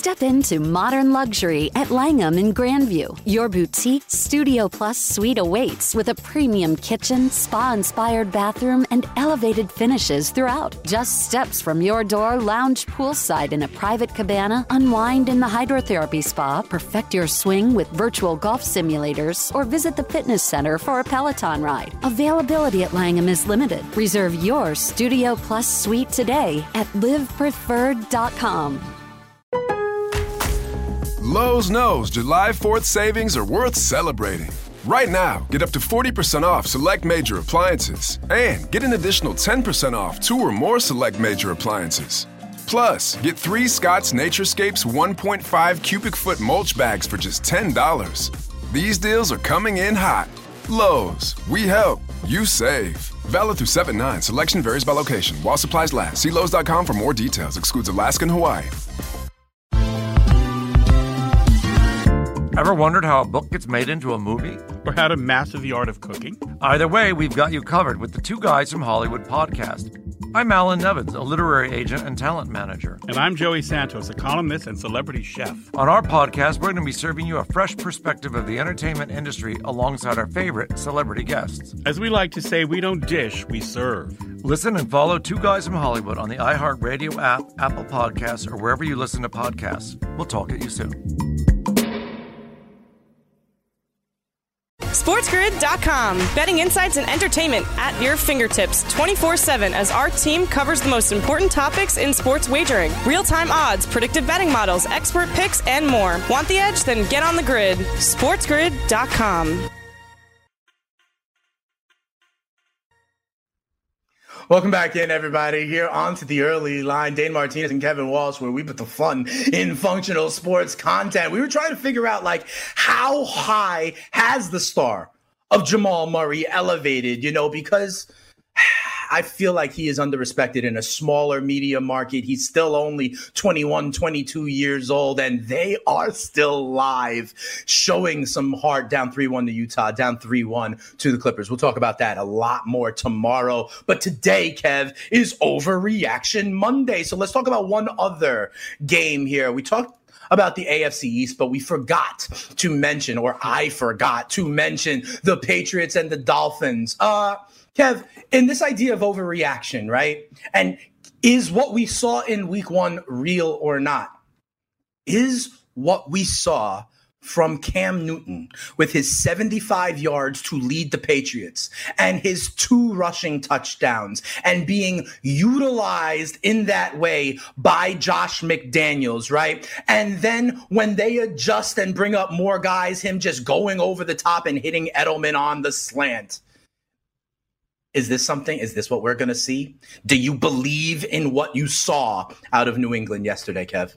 Step into modern luxury at Langham in Grandview. Your boutique Studio Plus suite awaits with a premium kitchen, spa-inspired bathroom, and elevated finishes throughout. Just steps from your door, lounge poolside in a private cabana, unwind in the hydrotherapy spa, perfect your swing with virtual golf simulators, or visit the fitness center for a Peloton ride. Availability at Langham is limited. Reserve your Studio Plus suite today at livepreferred.com. Lowe's knows July 4th savings are worth celebrating. Right now, get up to 40% off select major appliances and get an additional 10% off 2 or more select major appliances. Plus, get 3 Scott's Naturescapes 1.5 cubic foot mulch bags for just $10. These deals are coming in hot. Lowe's, we help, you save. Valid through 7/9. Selection varies by location. While supplies last. See Lowe's.com for more details. Excludes Alaska and Hawaii. Ever wondered how a book gets made into a movie? Or how to master the art of cooking? Either way, we've got you covered with the Two Guys from Hollywood podcast. I'm Alan Nevins, a literary agent and talent manager. And I'm Joey Santos, a columnist and celebrity chef. On our podcast, we're going to be serving you a fresh perspective of the entertainment industry alongside our favorite celebrity guests. As we like to say, we don't dish, we serve. Listen and follow Two Guys from Hollywood on the iHeartRadio app, Apple Podcasts, or wherever you listen to podcasts. We'll talk at you soon. SportsGrid.com. Betting insights and entertainment at your fingertips 24/7 as our team covers the most important topics in sports wagering. Real-time odds, predictive betting models, expert picks, and more. Want the edge? Then get on the grid. SportsGrid.com. Welcome back in, everybody. Here on to the early line, Dane Martinez and Kevin Walsh, where we put the fun in functional sports content. We were trying to figure out, how high has the star of Jamal Murray elevated, because I feel like he is underrespected in a smaller media market. He's still only 21, 22 years old, and they are still live, showing some heart, down 3-1 to Utah, down 3-1 to the Clippers. We'll talk about that a lot more tomorrow. But today, Kev, is Overreaction Monday. So let's talk about one other game here. We talked about the AFC East, but we forgot to mention, or I forgot to mention, the Patriots and the Dolphins. Kev, in this idea of overreaction, right? And is what we saw in week 1 real or not? Is what we saw from Cam Newton with his 75 yards to lead the Patriots and his 2 rushing touchdowns and being utilized in that way by Josh McDaniels, right? And then when they adjust and bring up more guys, him just going over the top and hitting Edelman on the slant. Is this what we're going to see? Do you believe in what you saw out of New England yesterday, Kev?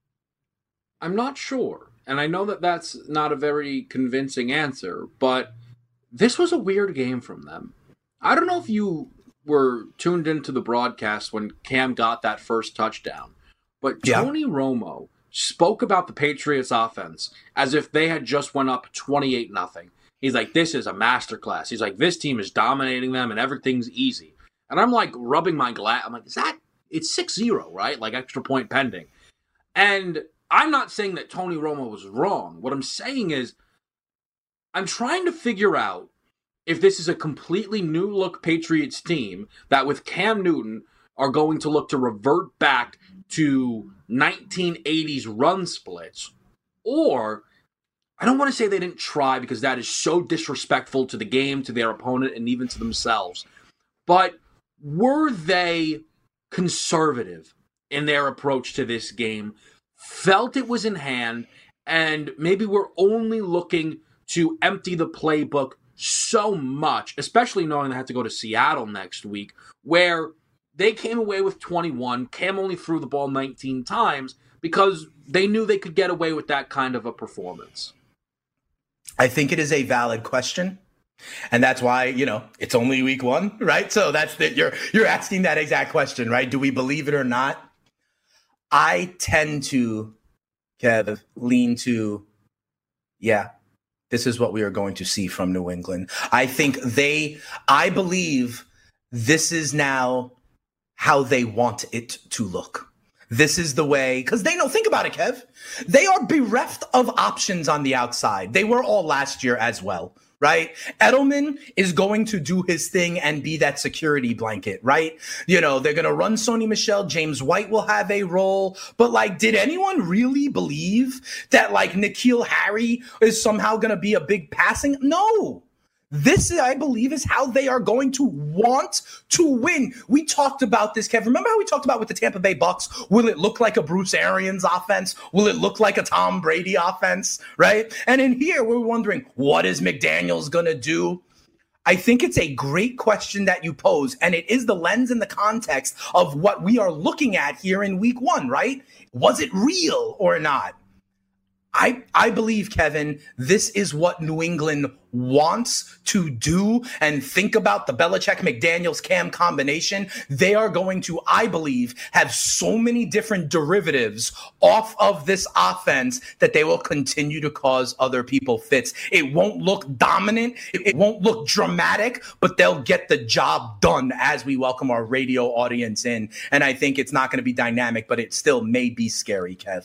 I'm not sure. And I know that that's not a very convincing answer, but this was a weird game from them. I don't know if you were tuned into the broadcast when Cam got that first touchdown, but Tony Romo spoke about the Patriots offense as if they had just went up 28-0. He's like, this is a masterclass. He's like, this team is dominating them and everything's easy. And I'm like rubbing my glass. I'm like, it's 6-0, right? Like extra point pending. And I'm not saying that Tony Romo was wrong. What I'm saying is I'm trying to figure out if this is a completely new look Patriots team that with Cam Newton are going to look to revert back to 1980s run splits, or I don't want to say they didn't try because that is so disrespectful to the game, to their opponent, and even to themselves. But were they conservative in their approach to this game, felt it was in hand, and maybe were only looking to empty the playbook so much, especially knowing they had to go to Seattle next week, where they came away with 21. Cam only threw the ball 19 times because they knew they could get away with that kind of a performance. I think it is a valid question. And that's why, it's only week 1, right? So that's you're asking that exact question, right? Do we believe it or not? I tend to, Kev, lean to, this is what we are going to see from New England. I believe this is now how they want it to look. this is the way, because they know, think about it, Kev. They are bereft of options on the outside. They were all last year as well, right? Edelman is going to do his thing and be that security blanket, right? You know, they're going to run Sony Michel. James White will have a role. But, like, did anyone really believe that, like, N'Keal Harry is somehow going to be a big passing? No. This, I believe, is how they are going to want to win. We talked about this, Kev. Remember how we talked about with the Tampa Bay Bucks? Will it look like a Bruce Arians offense? Will it look like a Tom Brady offense, right? And in here, we're wondering, what is McDaniels going to do? I think it's a great question that you pose, and it is the lens and the context of what we are looking at here in week one, right? Was it real or not? I believe, Kevin, this is what New England wants to do, and think about the Belichick-McDaniels-Cam combination. They are going to, I believe, have so many different derivatives off of this offense that they will continue to cause other people fits. It won't look dominant. It won't look dramatic, but they'll get the job done as we welcome our radio audience in. And I think it's not going to be dynamic, but it still may be scary, Kev.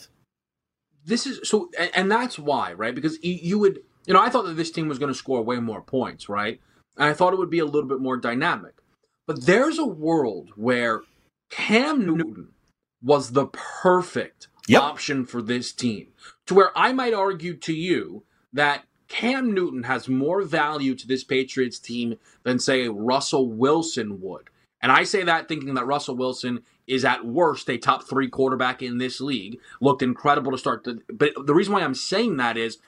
This is so, and that's why, right? Because you would, I thought that this team was going to score way more points, right? And I thought it would be a little bit more dynamic. But there's a world where Cam Newton was the perfect option for this team, to where I might argue to you that Cam Newton has more value to this Patriots team than, say, Russell Wilson would. And I say that thinking that Russell Wilson is at worst a top 3 quarterback in this league. Looked incredible to start. But the reason why I'm saying that is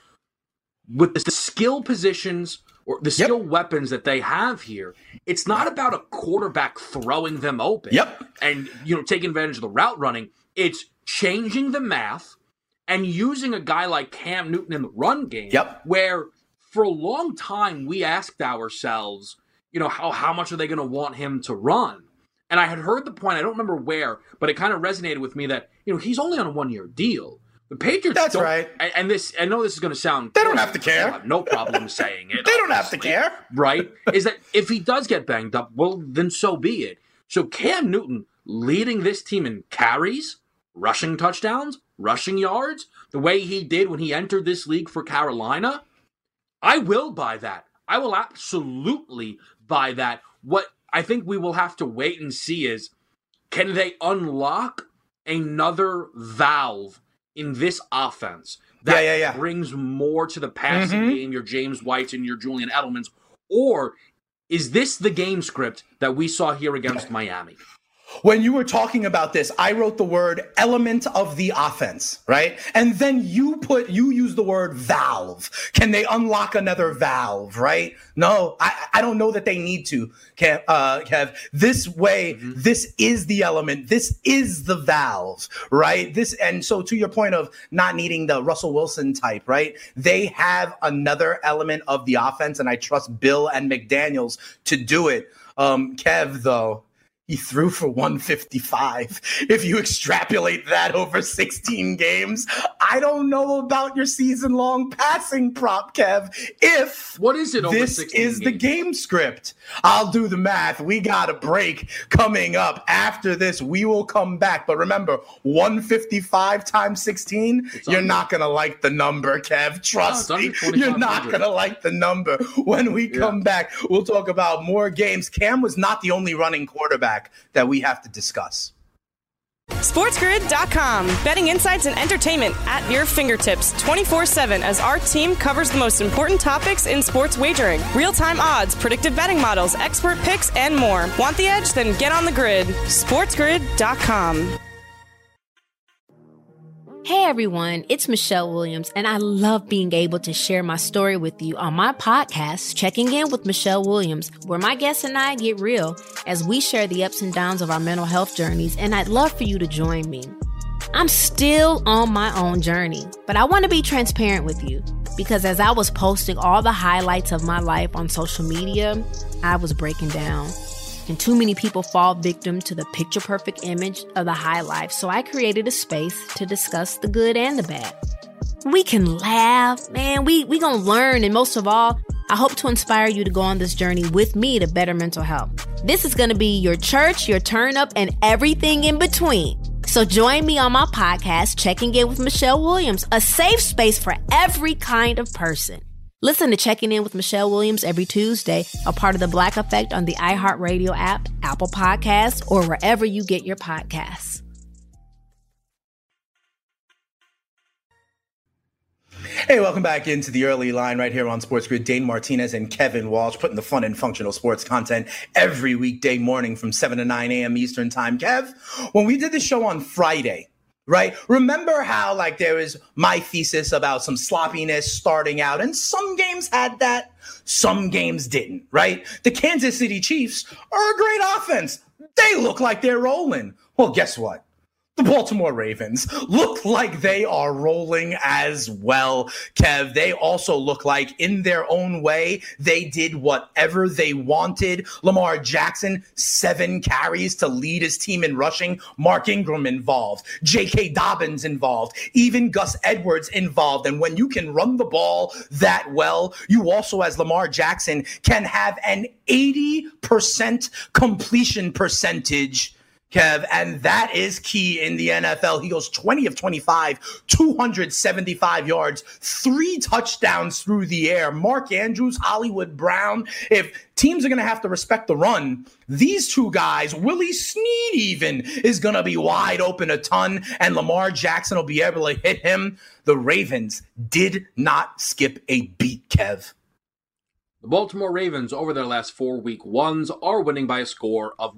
with the skill positions or the skill weapons that they have here, it's not about a quarterback throwing them open and taking advantage of the route running. It's changing the math and using a guy like Cam Newton in the run game where for a long time we asked ourselves, how much are they going to want him to run? And I had heard the point, I don't remember where, but it kind of resonated with me that, he's only on a 1-year deal. The Patriots That's right. And this, I know this is going to sound... They don't have to care. I have no problem saying it. They don't have to care. Right? Is that if he does get banged up, well, then so be it. So Cam Newton leading this team in carries, rushing touchdowns, rushing yards, the way he did when he entered this league for Carolina, I will buy that. I will absolutely buy that. What I think we will have to wait and see is, can they unlock another valve in this offense that brings more to the passing game, your James Whites and your Julian Edelmans, or is this the game script that we saw here against Miami? When you were talking about this, I wrote the word element of the offense, right? And then you use the word valve. Can they unlock another valve, right? No, I don't know that they need to, Kev. This way, this is the element. This is the valve, right? And so to your point of not needing the Russell Wilson type, right? They have another element of the offense, and I trust Bill and McDaniels to do it. Kev, though, he threw for 155. If you extrapolate that over 16 games, I don't know about your season-long passing prop, Kev. What is it over this 16 is games? The game script. I'll do the math. We got a break coming up. After this, we will come back. But remember, 155 times 16, you're not going to like the number, Kev. Trust me. You're not going to like the number. When we come back, we'll talk about more games. Cam was not the only running quarterback that we have to discuss. SportsGrid.com. Betting insights and entertainment at your fingertips 24/7 as our team covers the most important topics in sports wagering. Real-time odds, predictive betting models, expert picks, and more. Want the edge? Then get on the grid. SportsGrid.com. Hey everyone, it's Michelle Williams, and I love being able to share my story with you on my podcast, Checking In with Michelle Williams, where my guests and I get real as we share the ups and downs of our mental health journeys, and I'd love for you to join me. I'm still on my own journey, but I want to be transparent with you because as I was posting all the highlights of my life on social media, I was breaking down. And too many people fall victim to the picture-perfect image of the high life, so I created a space to discuss the good and the bad. We can laugh, man, we gonna learn, and most of all, I hope to inspire you to go on this journey with me to better mental health. This is gonna be your church, your turn up, and everything in between. So join me on my podcast, Checking In with Michelle Williams, a safe space for every kind of person. Listen to Checking In with Michelle Williams every Tuesday, a part of the Black Effect on the iHeartRadio app, Apple Podcasts, or wherever you get your podcasts. Hey, welcome back into the early line right here on Sports Grid. Dane Martinez and Kevin Walsh putting the fun in functional sports content every weekday morning from 7 to 9 a.m. Eastern time. Kev, when we did the show on Friday, right? Remember how there was my thesis about some sloppiness starting out, and some games had that, some games didn't, right? The Kansas City Chiefs are a great offense. They look like they're rolling. Well, guess what? The Baltimore Ravens look like they are rolling as well, Kev. They also look like, in their own way, they did whatever they wanted. Lamar Jackson, 7 carries to lead his team in rushing. Mark Ingram involved. J.K. Dobbins involved. Even Gus Edwards involved. And when you can run the ball that well, you also, as Lamar Jackson, can have an 80% completion percentage, Kev, and that is key in the NFL. He goes 20 of 25, 275 yards, 3 touchdowns through the air. Mark Andrews, Hollywood Brown. If teams are going to have to respect the run, these two guys, Willie Snead even, is going to be wide open a ton, and Lamar Jackson will be able to hit him. The Ravens did not skip a beat, Kev. The Baltimore Ravens, over their last 4 week ones, are winning by a score of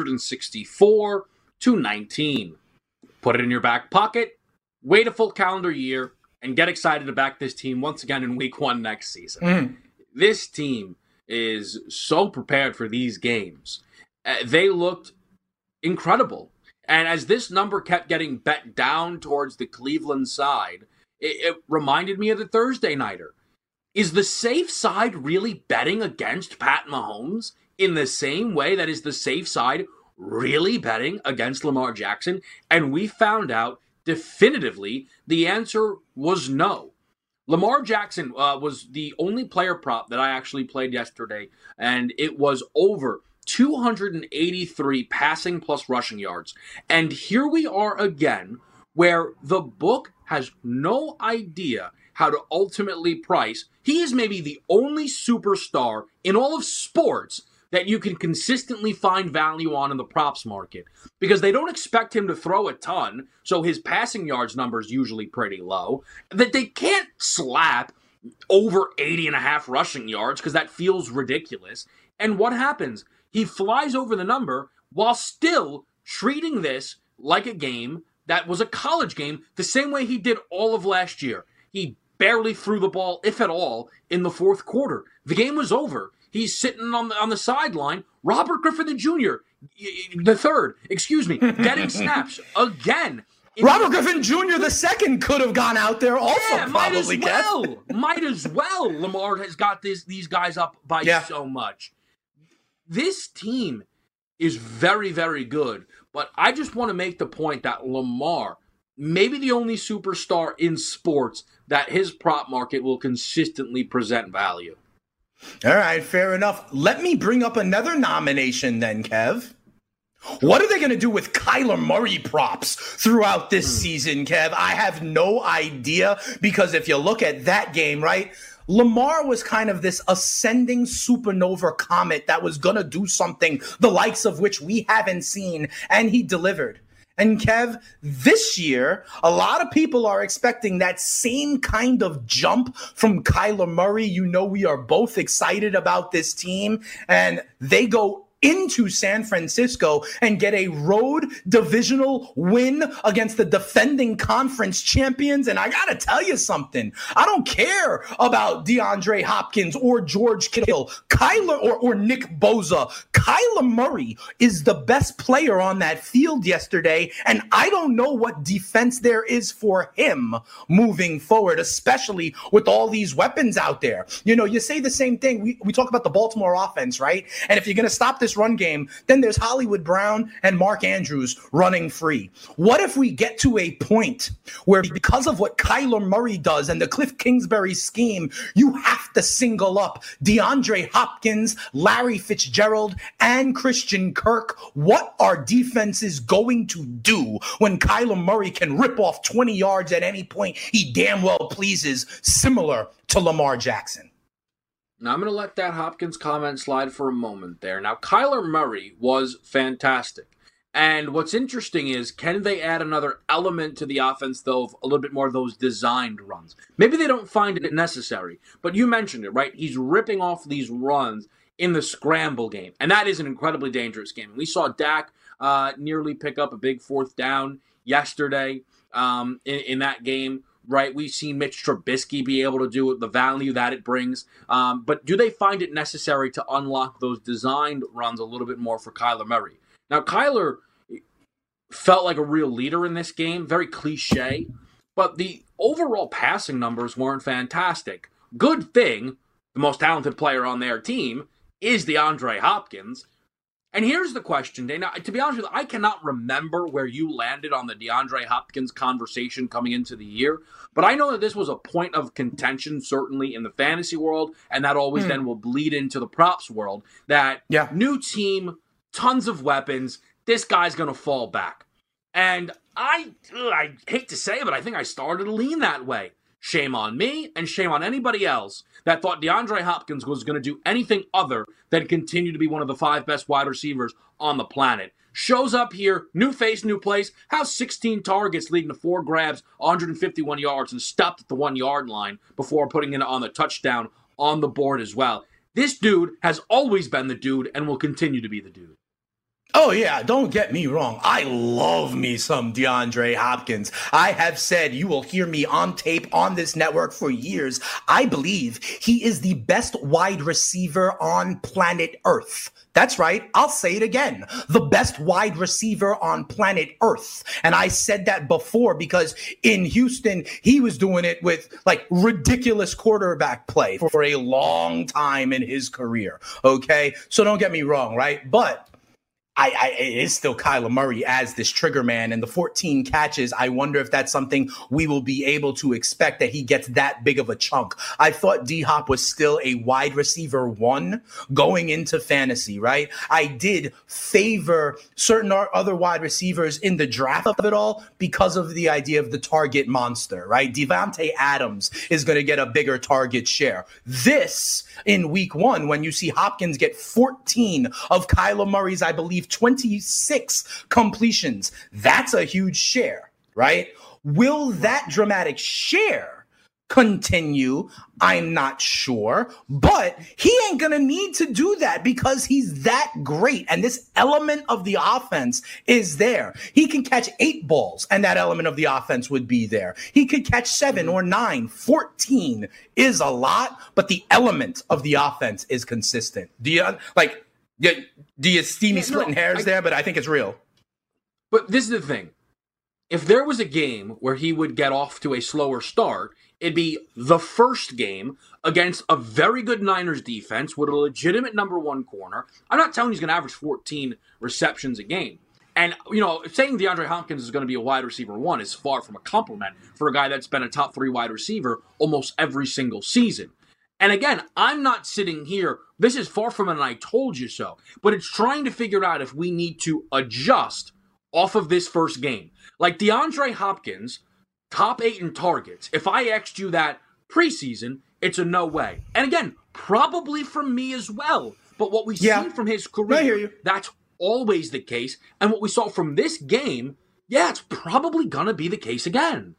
164-19. Put it in your back pocket, wait a full calendar year, and get excited to back this team once again in week 1 next season. This team is so prepared for these games. They looked incredible. And as this number kept getting bet down towards the Cleveland side, it reminded me of the Thursday nighter. Is the safe side really betting against Pat Mahomes in the same way that is the safe side really betting against Lamar Jackson? And we found out definitively the answer was no. Lamar Jackson was the only player prop that I actually played yesterday, and it was over 283 passing plus rushing yards. And here we are again, where the book has no idea how to ultimately price. He is maybe the only superstar in all of sports that you can consistently find value on in the props market, because they don't expect him to throw a ton, so his passing yards number is usually pretty low, that they can't slap over 80.5 rushing yards because that feels ridiculous. And what happens? He flies over the number while still treating this like a game that was a college game, the same way he did all of last year. He barely threw the ball, if at all, in the fourth quarter. The game was over. He's sitting on the sideline. Robert Griffin Jr., the third, getting snaps again. Robert Griffin Jr. the second could have gone out there also, probably. Might as well. Lamar has got these guys up by so much. This team is very, very good, but I just want to make the point that Lamar, maybe the only superstar in sports that his prop market will consistently present value. All right, fair enough. Let me bring up another nomination then, Kev. What are they going to do with Kyler Murray props throughout this season, Kev? I have no idea, because if you look at that game, right, Lamar was kind of this ascending supernova comet that was going to do something the likes of which we haven't seen, and he delivered. And Kev, this year, a lot of people are expecting that same kind of jump from Kyler Murray. You know, we are both excited about this team, and they go into San Francisco and get a road divisional win against the defending conference champions. And I got to tell you something. I don't care about DeAndre Hopkins or George Kittle, Kyler or Nick Bosa. Kyler Murray is the best player on that field yesterday, and I don't know what defense there is for him moving forward, especially with all these weapons out there. You know, you say the same thing. We talk about the Baltimore offense, right? And if you're going to stop this this run game, then there's Hollywood Brown and Mark Andrews running free. What if we get to a point where because of what Kyler Murray does and the Cliff Kingsbury scheme, you have to single up DeAndre Hopkins, Larry Fitzgerald, and Christian Kirk? What are defenses going to do when Kyler Murray can rip off 20 yards at any point he damn well pleases, similar to Lamar Jackson? Now, I'm going to let that Hopkins comment slide for a moment there. Now, Kyler Murray was fantastic. And what's interesting is, can they add another element to the offense, though, of a little bit more of those designed runs? Maybe they don't find it necessary, but you mentioned it, right? He's ripping off these runs in the scramble game, and that is an incredibly dangerous game. We saw Dak nearly pick up a big fourth down yesterday in that game, right? We've seen Mitch Trubisky be able to do it, the value that it brings. But do they find it necessary to unlock those designed runs a little bit more for Kyler Murray? Now, Kyler felt like a real leader in this game, very cliche, but the overall passing numbers weren't fantastic. Good thing, the most talented player on their team is DeAndre Hopkins. And here's the question, Dana. To be honest with you, I cannot remember where you landed on the DeAndre Hopkins conversation coming into the year, but I know that this was a point of contention, certainly in the fantasy world, and that always then will bleed into the props world, that new team, tons of weapons, this guy's going to fall back. And I hate to say it, but I think I started to lean that way. Shame on me, and shame on anybody else that thought DeAndre Hopkins was going to do anything other than continue to be one of the 5 best wide receivers on the planet. Shows up here, new face, new place, has 16 targets leading to 4 grabs, 151 yards, and stopped at the 1-yard line before putting it on the touchdown on the board as well. This dude has always been the dude and will continue to be the dude. Oh, yeah, don't get me wrong. I love me some DeAndre Hopkins. I have said, you will hear me on tape on this network for years, I believe he is the best wide receiver on planet Earth. That's right. I'll say it again. The best wide receiver on planet Earth. And I said that before because in Houston, he was doing it with like ridiculous quarterback play for a long time in his career. Okay. So don't get me wrong. Right. But it is still Kyler Murray as this trigger man, and the 14 catches, I wonder if that's something we will be able to expect, that he gets that big of a chunk. I thought D-Hop was still a wide receiver 1 going into fantasy, right? I did favor certain other wide receivers in the draft of it all because of the idea of the target monster, right? Devontae Adams is going to get a bigger target share. This, in week 1, when you see Hopkins get 14 of Kyler Murray's, I believe, 26 completions. That's a huge share, right? Will that dramatic share continue? I'm not sure, but he ain't going to need to do that because he's that great. And this element of the offense is there. He can catch 8 balls and that element of the offense would be there. He could catch 7 or 9. 14 is a lot, but the element of the offense is consistent. Do you see me splitting hairs there? But I think it's real. But this is the thing. If there was a game where he would get off to a slower start, it'd be the first game against a very good Niners defense with a legitimate number 1 corner. I'm not telling you he's going to average 14 receptions a game. And, saying DeAndre Hopkins is going to be a wide receiver 1 is far from a compliment for a guy that's been a top 3 wide receiver almost every single season. And again, I'm not sitting here, this is far from an I told you so, but it's trying to figure out if we need to adjust off of this first game. Like DeAndre Hopkins, top 8 in targets. If I asked you that preseason, it's a no way. And again, probably from me as well. But what we've seen from his career, that's always the case. And what we saw from this game, it's probably going to be the case again.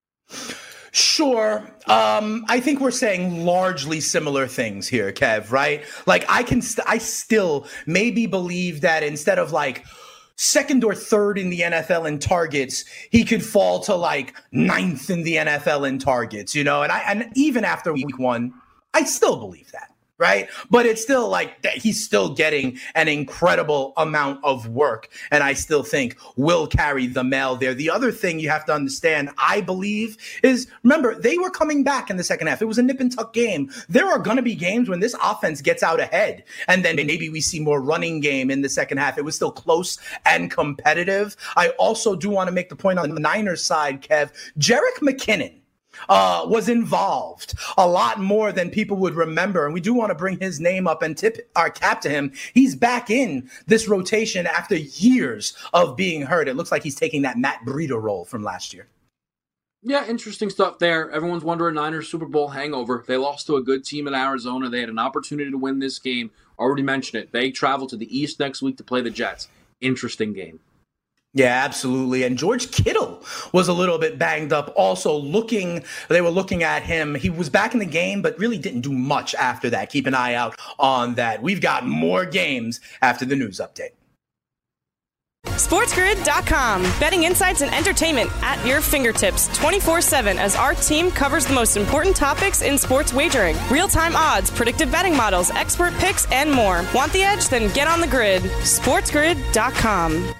Sure. I think we're saying largely similar things here, Kev, right? Like I still maybe believe that instead of like 2nd or 3rd in the NFL in targets, he could fall to like 9th in the NFL in targets, and even after week 1, I still believe that. right? But it's still like he's still getting an incredible amount of work. And I still think will carry the mail there. The other thing you have to understand, I believe, is remember, they were coming back in the second half. It was a nip and tuck game. There are going to be games when this offense gets out ahead. And then maybe we see more running game in the second half. It was still close and competitive. I also do want to make the point on the Niners side, Kev, Jerick McKinnon was involved a lot more than people would remember. And we do want to bring his name up and tip our cap to him. He's back in this rotation after years of being hurt. It looks like he's taking that Matt Breida role from last year. Yeah, interesting stuff there. Everyone's wondering Niners Super Bowl hangover. They lost to a good team in Arizona. They had an opportunity to win this game. Already mentioned it. They travel to the East next week to play the Jets. Interesting game. Yeah, absolutely. And George Kittle was a little bit banged up. Also they were looking at him. He was back in the game, but really didn't do much after that. Keep an eye out on that. We've got more games after the news update. SportsGrid.com. Betting insights and entertainment at your fingertips 24/7 as our team covers the most important topics in sports wagering. Real-time odds, predictive betting models, expert picks, and more. Want the edge? Then get on the grid. SportsGrid.com.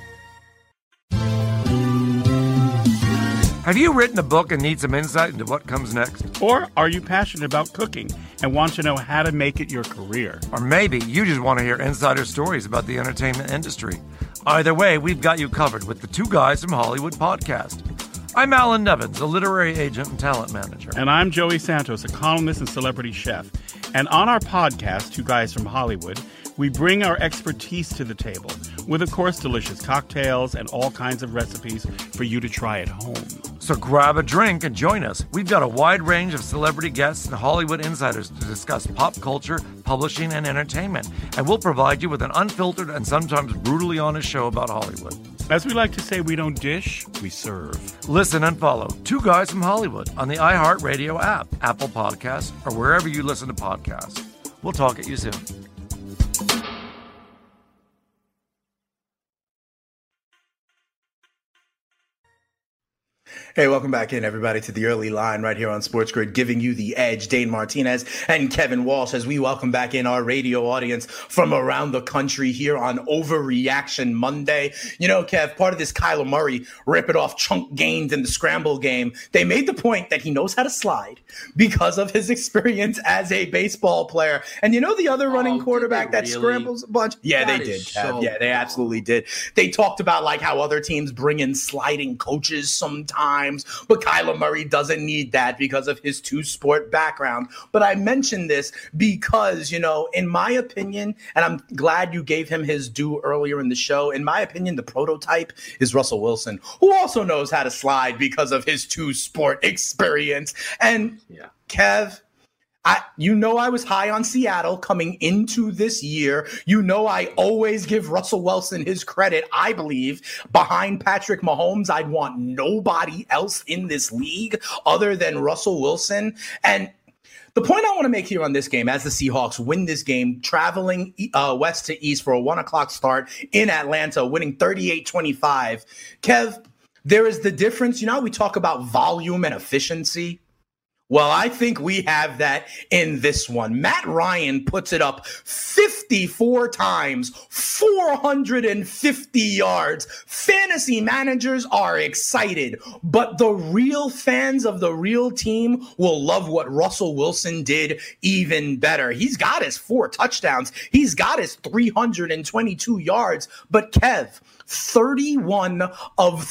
Have you written a book and need some insight into what comes next? Or are you passionate about cooking and want to know how to make it your career? Or maybe you just want to hear insider stories about the entertainment industry. Either way, we've got you covered with the Two Guys from Hollywood podcast. I'm Alan Nevins, a literary agent and talent manager. And I'm Joey Santos, a columnist and celebrity chef. And on our podcast, Two Guys from Hollywood, we bring our expertise to the table with, of course, delicious cocktails and all kinds of recipes for you to try at home. So grab a drink and join us. We've got a wide range of celebrity guests and Hollywood insiders to discuss pop culture, publishing, and entertainment. And we'll provide you with an unfiltered and sometimes brutally honest show about Hollywood. As we like to say, we don't dish, we serve. Listen and follow Two Guys from Hollywood on the iHeartRadio app, Apple Podcasts, or wherever you listen to podcasts. We'll talk at you soon. Hey, welcome back in, everybody, to the early line right here on Sports Grid, giving you the edge. Dane Martinez and Kevin Walsh as we welcome back in our radio audience from around the country here on Overreaction Monday. You know, Kev, part of this Kyler Murray rip-it-off chunk gained in the scramble game, they made the point that he knows how to slide because of his experience as a baseball player. And you know the other running quarterback that scrambles a bunch? Yeah, they did, Kev. Yeah, they absolutely did. They talked about like how other teams bring in sliding coaches sometimes. But Kyler Murray doesn't need that because of his two-sport background. But I mentioned this because, you know, in my opinion, and I'm glad you gave him his due earlier in the show, in my opinion, the prototype is Russell Wilson, who also knows how to slide because of his two-sport experience. And Kev, I was high on Seattle coming into this year. You know, I always give Russell Wilson his credit. I believe behind Patrick Mahomes, I'd want nobody else in this league other than Russell Wilson. And the point I want to make here on this game, as the Seahawks win this game, traveling west to east for a 1:00 start in Atlanta, winning 38-25. Kev, there is the difference. You know how we talk about volume and efficiency? Well, I think we have that in this one. Matt Ryan puts it up 54 times, 450 yards. Fantasy managers are excited, but the real fans of the real team will love what Russell Wilson did even better. He's got his 4 touchdowns. He's got his 322 yards. But Kev, 31 of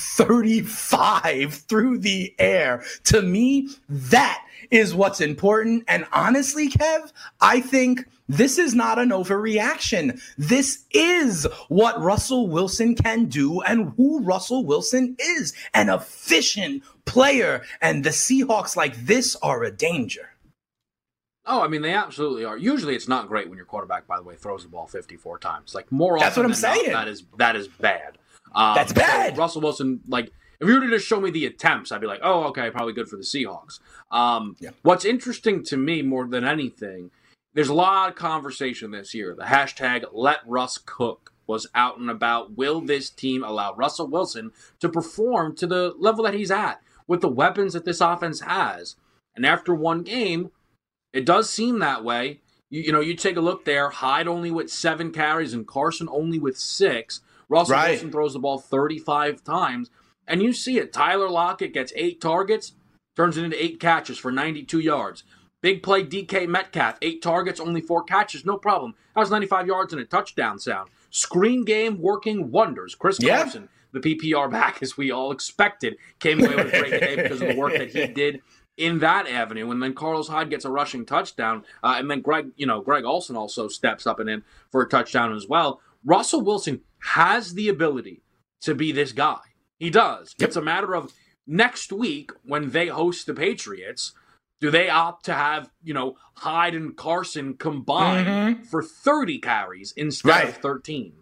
35 through the air. To me, that is what's important. And honestly, Kev, I think this is not an overreaction. This is what Russell Wilson can do and who Russell Wilson is, an efficient player. And the Seahawks like this are a danger. Oh, I mean, they absolutely are. Usually it's not great when your quarterback, by the way, throws the ball 54 times. Like, more often That's what I'm than not, saying. that is bad. That's bad. So Russell Wilson, like, if you were to just show me the attempts, I'd be like, oh, okay, probably good for the Seahawks. What's interesting to me more than anything, there's a lot of conversation this year. The hashtag #LetRussCook was out and about. Will this team allow Russell Wilson to perform to the level that he's at with the weapons that this offense has? And after one game, it does seem that way. You take a look there. Hyde only with 7 carries and Carson only with 6. Russell Wilson throws the ball 35 times. And you see it. Tyler Lockett gets 8 targets, turns it into 8 catches for 92 yards. Big play DK Metcalf, 8 targets, only 4 catches, no problem. That was 95 yards and a touchdown sound. Screen game working wonders. Chris Carson, the PPR back, as we all expected, came away with a great day because of the work that he did in that avenue. And then Carlos Hyde gets a rushing touchdown. And then Greg Olsen also steps up and in for a touchdown as well. Russell Wilson has the ability to be this guy. He does. Yep. It's a matter of next week when they host the Patriots, do they opt to have, Hyde and Carson combined for 30 carries instead of 13?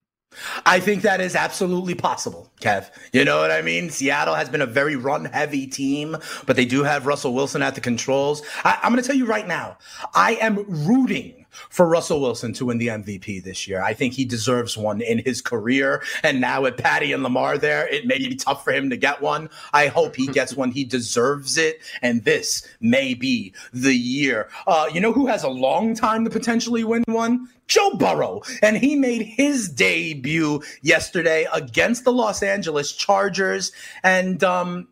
I think that is absolutely possible, Kev. You know what I mean? Seattle has been a very run-heavy team, but they do have Russell Wilson at the controls. I'm going to tell you right now, I am rooting for Russell Wilson to win the MVP this year. I think he deserves one in his career. And now with Patty and Lamar there, it may be tough for him to get one. I hope he gets one. He deserves it. And this may be the year. You know who has a long time to potentially win one? Joe Burrow. And he made his debut yesterday against the Los Angeles Chargers. And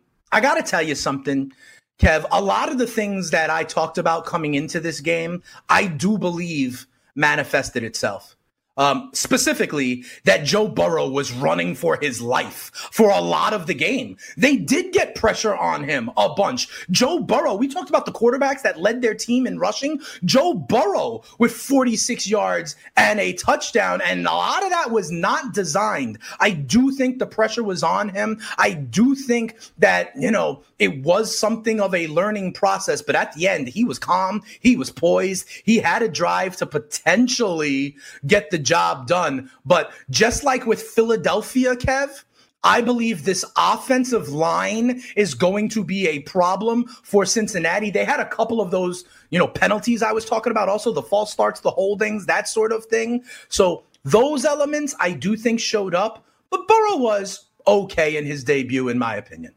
I got to tell you something, Kev, a lot of the things that I talked about coming into this game, I do believe manifested itself. Specifically, that Joe Burrow was running for his life for a lot of the game. They did get pressure on him a bunch. Joe Burrow, we talked about the quarterbacks that led their team in rushing. Joe Burrow with 46 yards and a touchdown, and a lot of that was not designed. I do think the pressure was on him. I do think that, it was something of a learning process, but at the end, he was calm. He was poised. He had a drive to potentially get the job done. But just like with Philadelphia, Kev, I believe this offensive line is going to be a problem for Cincinnati. They had a couple of those, penalties I was talking about, also the false starts, the holdings, that sort of thing. So those elements I do think showed up, but Burrow was okay in his debut, in my opinion.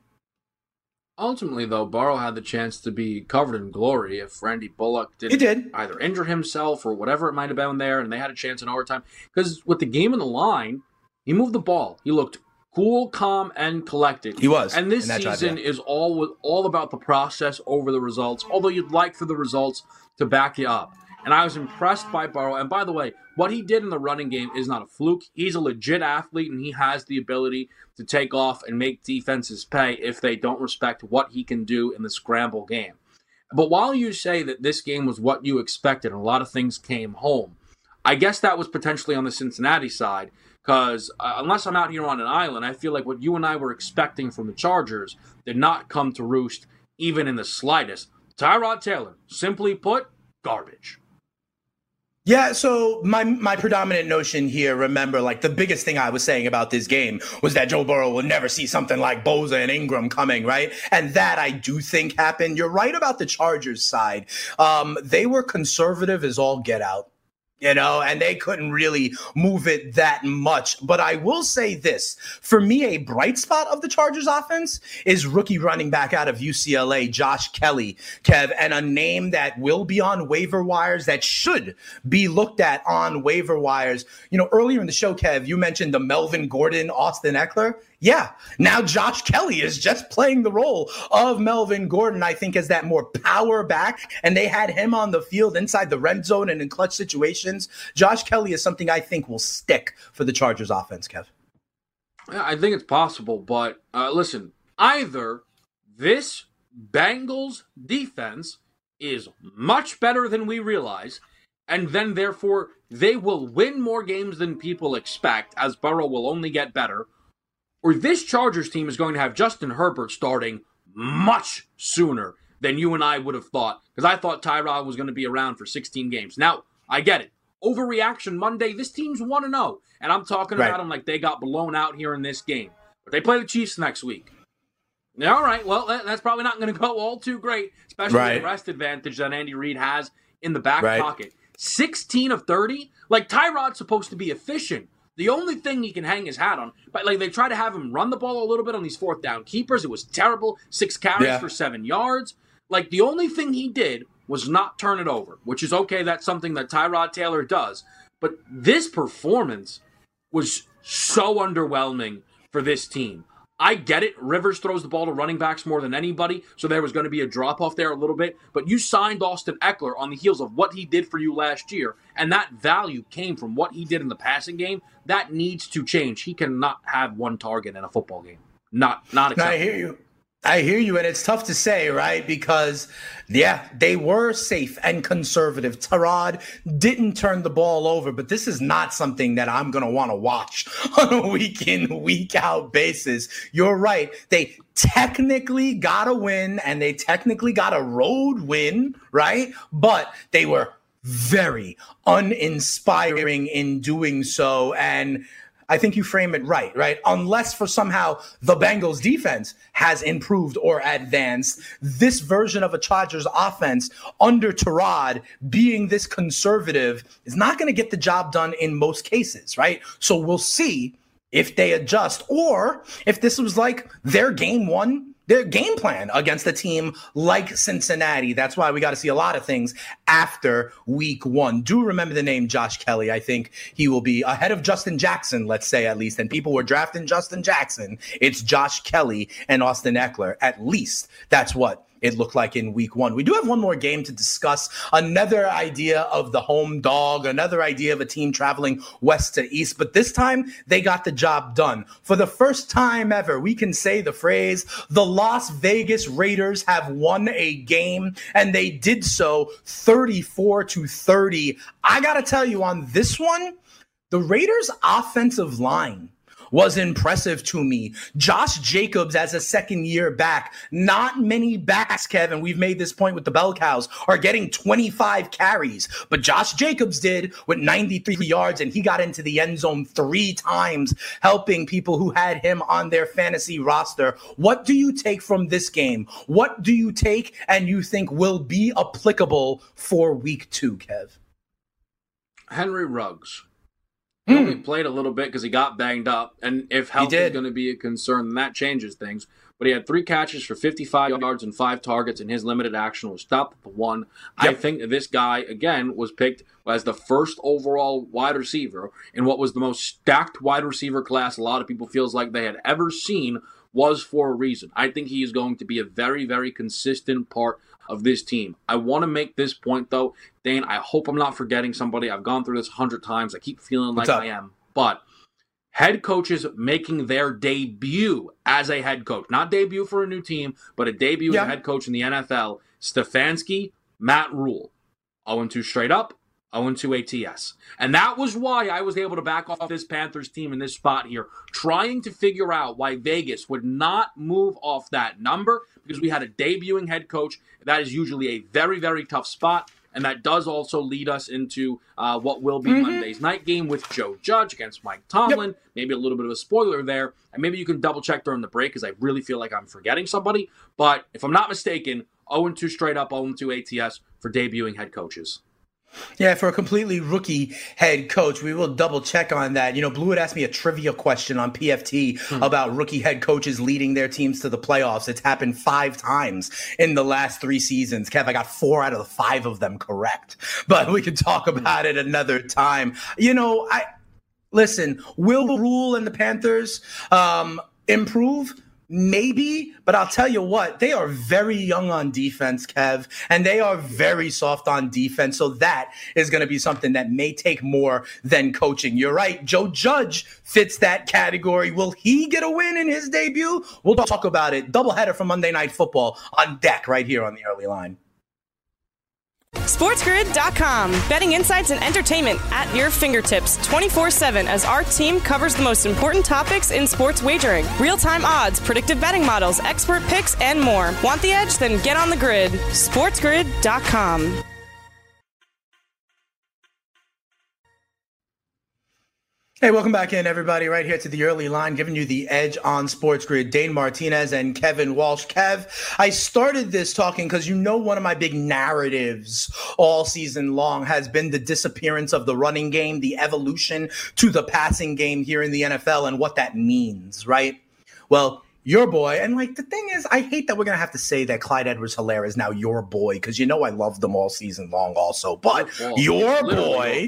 Ultimately, though, Burrow had the chance to be covered in glory if Randy Bullock didn't either injure himself or whatever it might have been there, and they had a chance in overtime. Because with the game on the line, he moved the ball. He looked cool, calm, and collected. He was. And this season is all about the process over the results, although you'd like for the results to back you up. And I was impressed by Burrow. And by the way, what he did in the running game is not a fluke. He's a legit athlete, and he has the ability to take off and make defenses pay if they don't respect what he can do in the scramble game. But while you say that this game was what you expected and a lot of things came home, I guess that was potentially on the Cincinnati side, because unless I'm out here on an island, I feel like what you and I were expecting from the Chargers did not come to roost even in the slightest. Tyrod Taylor, simply put, garbage. Yeah, so my predominant notion here, remember, the biggest thing I was saying about this game was that Joe Burrow will never see something like Bosa and Ingram coming, right? And that I do think happened. You're right about the Chargers side. They were conservative as all get out. And they couldn't really move it that much. But I will say this. For me, a bright spot of the Chargers offense is rookie running back out of UCLA, Josh Kelly, Kev, and a name that will be on waiver wires, that should be looked at on waiver wires. Earlier in the show, Kev, you mentioned the Melvin Gordon, Austin Eckler. Yeah, now Josh Kelly is just playing the role of Melvin Gordon, I think, as that more power back, and they had him on the field inside the red zone and in clutch situations. Josh Kelly is something I think will stick for the Chargers offense, Kev. Yeah, I think it's possible, but listen, either this Bengals defense is much better than we realize, and then therefore they will win more games than people expect, as Burrow will only get better, or this Chargers team is going to have Justin Herbert starting much sooner than you and I would have thought, because I thought Tyrod was going to be around for 16 games. Now, I get it. Overreaction Monday, this team's 1-0, and I'm talking about them like they got blown out here in this game. But they play the Chiefs next week. Now, all right, well, that's probably not going to go all too great, especially with the rest advantage that Andy Reid has in the back pocket. 16 of 30? Tyrod's supposed to be efficient. The only thing he can hang his hat on, but they try to have him run the ball a little bit on these fourth down keepers. It was terrible. 6 carries for 7 yards. The only thing he did was not turn it over, which is okay. That's something that Tyrod Taylor does. But this performance was so underwhelming for this team. I get it. Rivers throws the ball to running backs more than anybody, so there was going to be a drop-off there a little bit. But you signed Austin Eckler on the heels of what he did for you last year, and that value came from what he did in the passing game. That needs to change. He cannot have one target in a football game. Not acceptable. I hear you, and it's tough to say, right? Because, yeah, they were safe and conservative. Tyrod didn't turn the ball over, but this is not something that I'm going to want to watch on a week-in, week-out basis. You're right. They technically got a win, and they technically got a road win, right? But they were very uninspiring in doing so, and I think you frame it right? Unless for somehow the Bengals defense has improved or advanced, this version of a Chargers offense under Tyrod being this conservative is not going to get the job done in most cases, right? So we'll see if they adjust or if this was like their game plan against a team like Cincinnati. That's why we got to see a lot of things after week 1. Do remember the name Josh Kelly. I think he will be ahead of Justin Jackson, let's say at least. And people were drafting Justin Jackson. It's Josh Kelly and Austin Eckler. At least that's what it looked like in week 1. We do have one more game to discuss. Another idea of the home dog, another idea of a team traveling west to east. But this time, they got the job done. For the first time ever, we can say the phrase, the Las Vegas Raiders have won a game, and they did so 34-30. I got to tell you, on this one, the Raiders' offensive line was impressive to me. Josh Jacobs as a second-year back. Not many backs, Kevin, we've made this point with the Bell Cows, are getting 25 carries. But Josh Jacobs did with 93 yards, and he got into the end zone 3 times, helping people who had him on their fantasy roster. What do you take from this game? What do you take and you think will be applicable for week 2, Kev? Henry Ruggs. He only played a little bit because he got banged up, and if health is going to be a concern, then that changes things. But he had 3 catches for 55 yards and 5 targets, and his limited action was stopped at the 1. Yep. I think this guy, again, was picked as the first overall wide receiver in what was the most stacked wide receiver class a lot of people feels like they had ever seen, was for a reason. I think he is going to be a very, very consistent part of this team. I want to make this point, though. Dane, I hope I'm not forgetting somebody. I've gone through this 100 times. I keep feeling like I am. But head coaches making their debut as a head coach. Not debut for a new team, but a debut as a head coach in the NFL. Stefanski, Matt Rule. 0-2 straight up, 0-2 ATS. And that was why I was able to back off this Panthers team in this spot here, trying to figure out why Vegas would not move off that number, because we had a debuting head coach. That is usually a very, very tough spot. And that does also lead us into what will be Monday's night game with Joe Judge against Mike Tomlin. Yep. Maybe a little bit of a spoiler there. And maybe you can double check during the break because I really feel like I'm forgetting somebody. But if I'm not mistaken, 0-2 straight up, 0-2 ATS for debuting head coaches. Yeah, for a completely rookie head coach, we will double check on that. You know, Blue had asked me a trivia question on PFT about rookie head coaches leading their teams to the playoffs. It's happened 5 times in the last 3 seasons. Kev, I got 4 out of the 5 of them correct, but we can talk about it another time. You know, listen, will Rule and the Panthers improve? Maybe, but I'll tell you what, they are very young on defense, Kev, and they are very soft on defense. So that is going to be something that may take more than coaching. You're right. Joe Judge fits that category. Will he get a win in his debut? We'll talk about it. Doubleheader for Monday Night Football on deck right here on the early line. SportsGrid.com. Betting insights and entertainment at your fingertips 24/7 as our team covers the most important topics in sports wagering. Real-time odds, predictive betting models, expert picks, and more. Want the edge? Then get on the grid. SportsGrid.com. Hey, welcome back in, everybody, right here to the early line, giving you the edge on Sports Grid. Dane Martinez and Kevin Walsh. Kev, I started this talking because you know one of my big narratives all season long has been the disappearance of the running game, the evolution to the passing game here in the NFL and what that means, right? Well, Your boy. And like, the thing is, I hate that we're going to have to say that Clyde Edwards-Helaire is now your boy, because I loved them all season long also. But your boy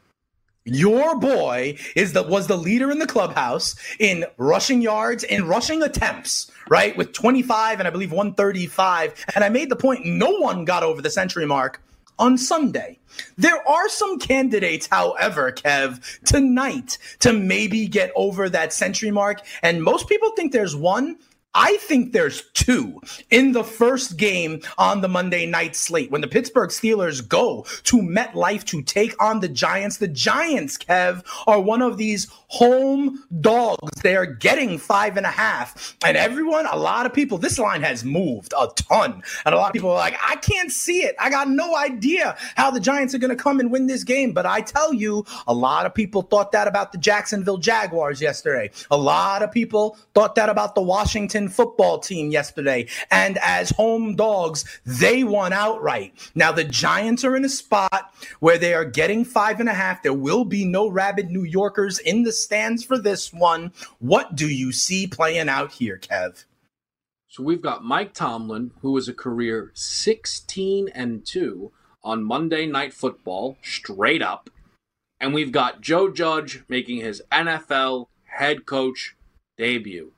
was the leader in the clubhouse in rushing yards, in rushing attempts, right? With 25 and I believe 135. And I made the point, no one got over the century mark on Sunday. There are some candidates, however, Kev, tonight to maybe get over that century mark. And most people think there's one. I think there's two in the first game on the Monday night slate. When the Pittsburgh Steelers go to MetLife to take on the Giants, Kev, are one of these home dogs. They are getting 5.5. And a lot of people, this line has moved a ton. And a lot of people are like, I can't see it. I got no idea how the Giants are going to come and win this game. But I tell you, a lot of people thought that about the Jacksonville Jaguars yesterday. A lot of people thought that about the Washington football team yesterday. And as home dogs, they won outright. Now the Giants are in a spot where they are getting 5.5. There will be no rabid New Yorkers in the stands for this one. What do you see playing out here, Kev? So we've got Mike Tomlin, who was a career 16-2 on Monday Night Football, straight up. And we've got Joe Judge making his NFL head coach debut.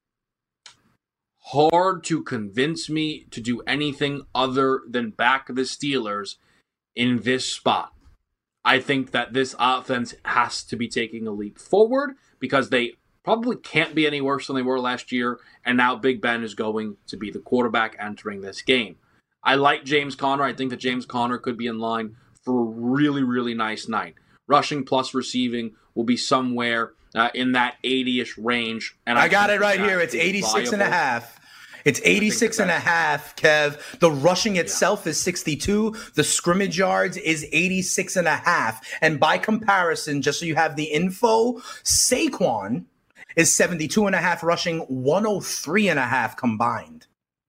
Hard to convince me to do anything other than back the Steelers in this spot. I think that this offense has to be taking a leap forward because they probably can't be any worse than they were last year, and now Big Ben is going to be the quarterback entering this game. I like James Conner. I think that James Conner could be in line for a really, really nice night. Rushing plus receiving will be somewhere in that 80-ish range. And I got it right here. It's 86.5. It's 86.5, Kev. The rushing itself is 62. The scrimmage yards is 86.5. And by comparison, just so you have the info, Saquon is 72.5 rushing, 103.5 combined.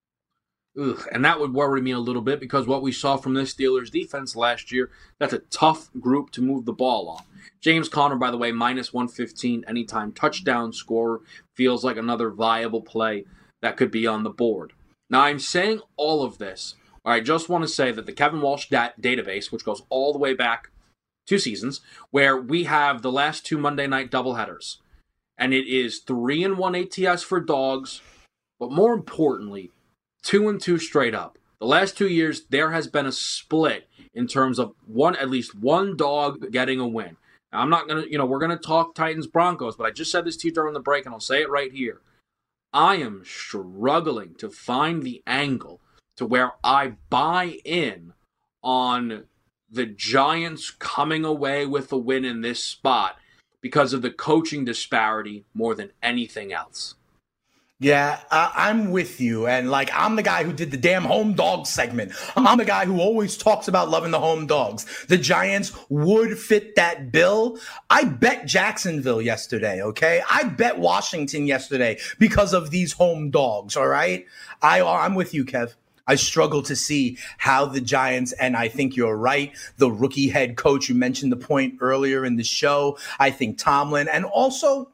Ugh, and that would worry me a little bit because what we saw from this Steelers defense last year, that's a tough group to move the ball on. James Conner, by the way, minus 115 anytime touchdown scorer, feels like another viable play that could be on the board. Now, I'm saying all of this. I just want to say that the Kevin Walsh database, which goes all the way back 2 seasons, where we have the last 2 Monday night doubleheaders, and it is 3-1 ATS for dogs, but more importantly, 2-2 straight up. The last 2 years, there has been a split in terms of at least one dog getting a win. Now, I'm not going to, we're going to talk Titans Broncos, but I just said this to you during the break, and I'll say it right here. I am struggling to find the angle to where I buy in on the Giants coming away with a win in this spot because of the coaching disparity more than anything else. Yeah, I'm with you. And I'm the guy who did the damn home dog segment. I'm the guy who always talks about loving the home dogs. The Giants would fit that bill. I bet Jacksonville yesterday, okay? I bet Washington yesterday because of these home dogs, all right? I'm with you, Kev. I struggle to see how the Giants, and I think you're right, the rookie head coach, you mentioned the point earlier in the show, I think Tomlin, and also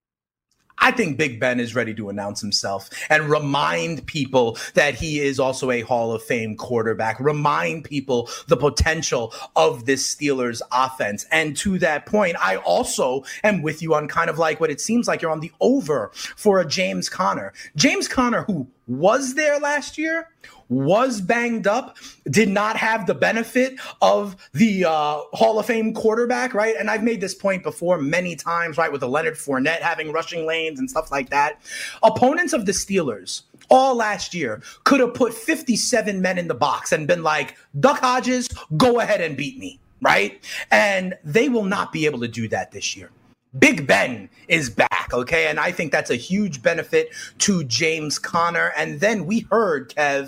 I think Big Ben is ready to announce himself and remind people that he is also a Hall of Fame quarterback, remind people the potential of this Steelers offense. And to that point, I also am with you on kind of like what it seems like you're on the over for a James Conner. James Conner, who was there last year, was banged up, did not have the benefit of the Hall of Fame quarterback, right? And I've made this point before many times, right, with the Leonard Fournette having rushing lanes and stuff like that. Opponents of the Steelers all last year could have put 57 men in the box and been like, Duck Hodges, go ahead and beat me, right? And they will not be able to do that this year. Big Ben is back, okay? And I think that's a huge benefit to James Conner. And then we heard, Kev,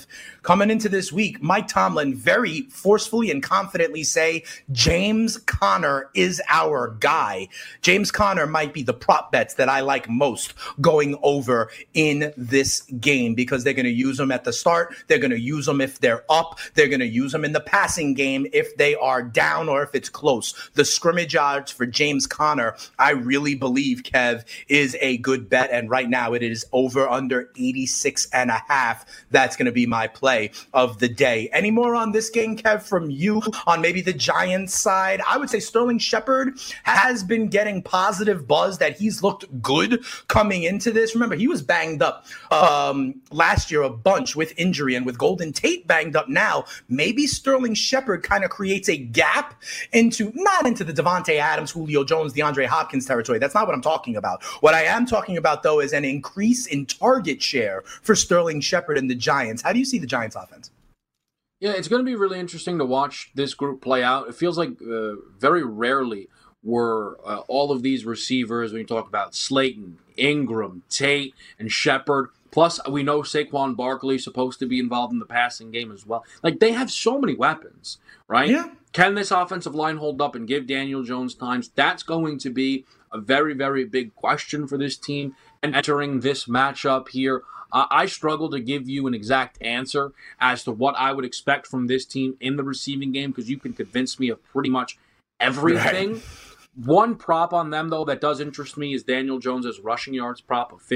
coming into this week, Mike Tomlin very forcefully and confidently say, James Conner is our guy. James Conner might be the prop bets that I like most going over in this game because they're going to use him at the start. They're going to use him if they're up. They're going to use him in the passing game if they are down or if it's close. The scrimmage odds for James Conner, I really believe, Kev, is a good bet. And right now it is over under 86.5. That's going to be my play of the day. Any more on this game, Kev, from you on maybe the Giants side? I would say Sterling Shepard has been getting positive buzz that he's looked good coming into this. Remember, he was banged up last year a bunch with injury, and with Golden Tate banged up now, maybe Sterling Shepard kind of creates a gap not into the Devontae Adams, Julio Jones, DeAndre Hopkins territory. That's not what I'm talking about. What I am talking about, though, is an increase in target share for Sterling Shepard and the Giants. How do you see the Giants offense? Yeah, it's going to be really interesting to watch this group play out. It feels like very rarely were all of these receivers, when you talk about Slayton, Ingram, Tate, and Shepard, plus we know Saquon Barkley is supposed to be involved in the passing game as well. Like, they have so many weapons, right? Yeah. Can this offensive line hold up and give Daniel Jones times? That's going to be a very, very big question for this team. And entering this matchup here, I struggle to give you an exact answer as to what I would expect from this team in the receiving game because you can convince me of pretty much everything. Right. One prop on them, though, that does interest me is Daniel Jones' rushing yards prop of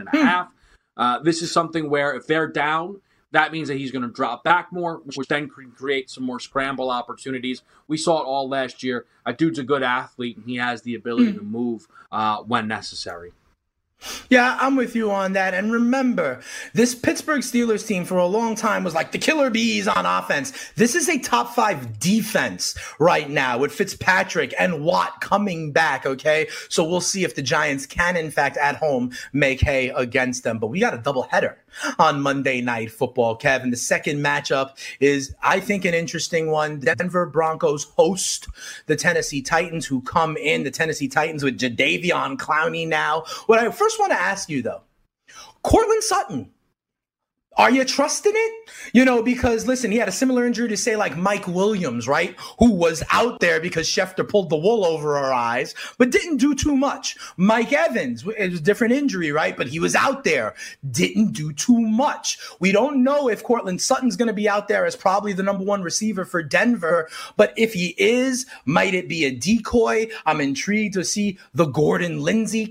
15.5. This is something where if they're down, that means that he's going to drop back more, which then can create some more scramble opportunities. We saw it all last year. A dude's a good athlete, and he has the ability to move when necessary. Yeah, I'm with you on that. And remember, this Pittsburgh Steelers team for a long time was like the killer bees on offense. This is a top 5 defense right now with Fitzpatrick and Watt coming back, okay? So we'll see if the Giants can, in fact, at home, make hay against them. But we got a doubleheader on Monday Night Football, Kev. And the second matchup is, I think, an interesting one. Denver Broncos host the Tennessee Titans, who come in. The Tennessee Titans with Jadeveon Clowney now. What I first want to ask you, though, Courtland Sutton, are you trusting it? You know, because, listen, he had a similar injury to, say, like Mike Williams, right, who was out there because Schefter pulled the wool over our eyes, but didn't do too much. Mike Evans, it was a different injury, right, but he was out there, didn't do too much. We don't know if Courtland Sutton's going to be out there as probably the number 1 receiver for Denver, but if he is, might it be a decoy? I'm intrigued to see the Gordon-Lindsey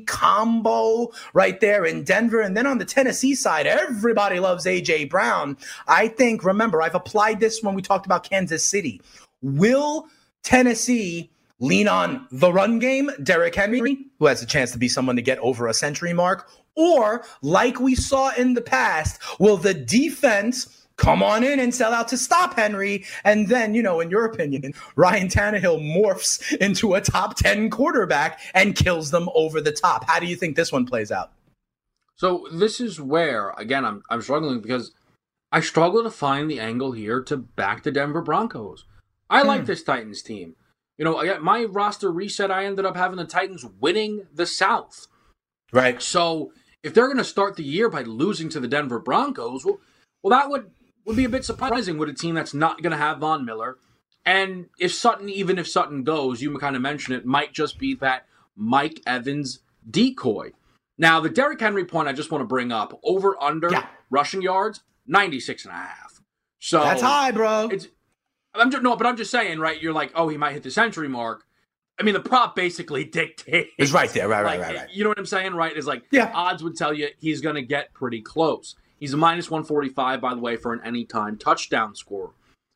combo right there in Denver. And then on the Tennessee side, everybody loves A.J. Brown. I think, remember, I've applied this when we talked about Kansas City. Will Tennessee lean on the run game, Derrick Henry, who has a chance to be someone to get over a century mark? Or, like we saw in the past, will the defense come on in and sell out to stop Henry? And then, you know, in your opinion, Ryan Tannehill morphs into a top 10 quarterback and kills them over the top. How do you think this one plays out? So this is where, again, I'm struggling because I struggle to find the angle here to back the Denver Broncos. I like this Titans team. You know, again, my roster reset, I ended up having the Titans winning the South. Right. So if they're going to start the year by losing to the Denver Broncos, well, that would be a bit surprising with a team that's not going to have Von Miller. And if Sutton goes, you kind of mentioned it, might just be that Mike Evans decoy. Now, the Derrick Henry point I just want to bring up, over under rushing yards, 96.5. So that's high, bro. I'm just saying, right? You're like, oh, he might hit the century mark. I mean, the prop basically dictates. It's right there, right. You know what I'm saying, right? It's like, odds would tell you he's going to get pretty close. He's a minus 145, by the way, for an anytime touchdown scorer.